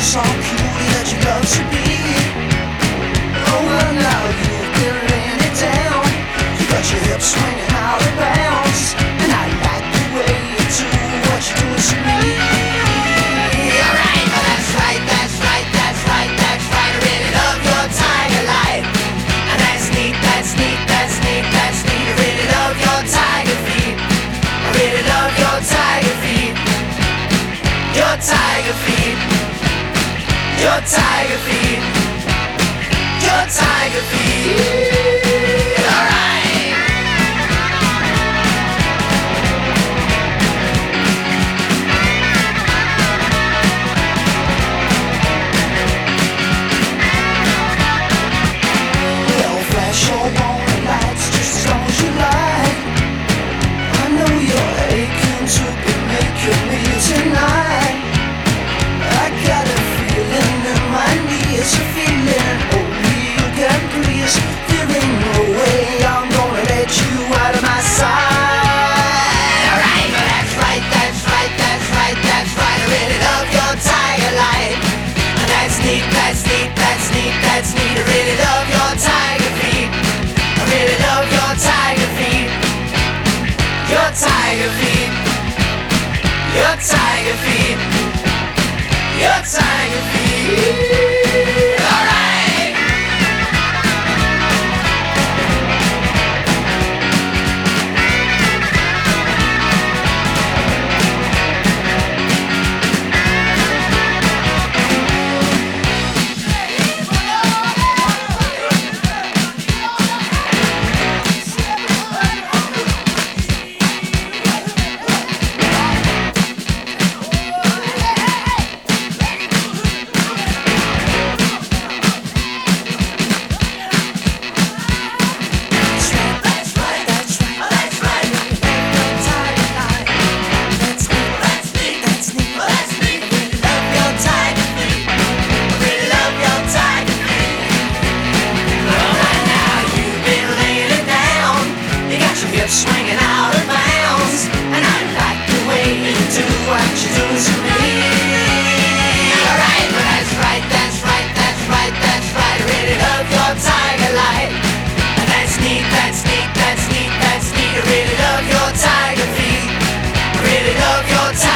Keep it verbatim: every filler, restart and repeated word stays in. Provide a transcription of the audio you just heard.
so cool that you love to be. Oh well, now you've been laying it down. You got your hips swinging out of bounds, and I like the way you do what you're doing to me. Alright, well, that's right, that's right, that's right, that's right. I really love your tiger light, and that's neat, that's neat, that's neat, that's neat. I really love your tiger feet. I really love your tiger feet. Your tiger feet. Your tiger feet. Your tiger feet. Alright. Well, flash your warning lights just as long as you like. I know you're aching to be making me tonight. I got a feeling in my knees, a feeling only you can please. There ain't no way I'm gonna let you out of my sight. Alright, but that's right, that's right, that's right, that's right. I really love your tiger light, and that's neat, that's neat, that's neat, that's neat. I really love your tiger feet. I really love your tiger feet. Your tiger feet. Your tiger feet. Your tiger feet. Alright. Swinging out of bounds, and I like the way you do what you do to me. Alright, but that's right, that's right, that's right, that's right. I really love your tiger light, and that's neat, that's neat, that's neat, that's neat. I really love your tiger feet. I really love your tiger